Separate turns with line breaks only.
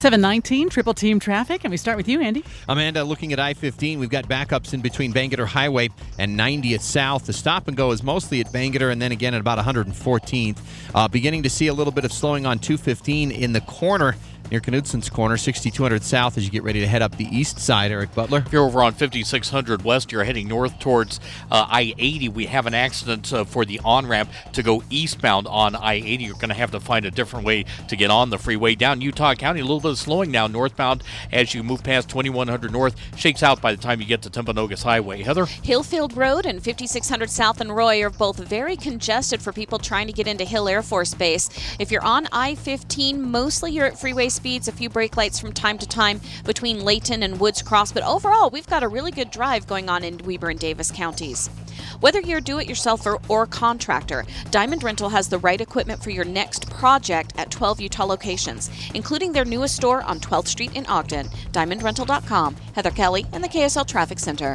719 Triple Team Traffic, and we start with you, Andy.
Amanda, looking at I-15, we've got backups in between Bangerter Highway and 90th South. The stop and go is mostly at Bangerter and then again at about 114th. Beginning to see a little bit of slowing on 215 in the corner near Knutson's Corner, 6200 South as you get ready to head up the east side. Eric Butler.
If you're over on 5600 West, you're heading north towards I-80. We have an accident for the on-ramp to go eastbound on I-80. You're going to have to find a different way to get on the freeway. Down Utah County, a little bit of slowing now northbound as you move past 2100 North. Shakes out by the time you get to Timpanogos Highway. Heather?
Hillfield Road and 5600 South and Roy are both very congested for people trying to get into Hill Air Force Base. If you're on I-15, mostly you're at freeway speeds, a few brake lights from time to time between Layton and Woods Cross, but overall we've got a really good drive going on in Weber and Davis counties. Whether you're a do-it-yourselfer or contractor, Diamond Rental has the right equipment for your next project at 12 Utah locations, including their newest store on 12th Street in Ogden. DiamondRental.com. Heather Kelly in the KSL Traffic Center.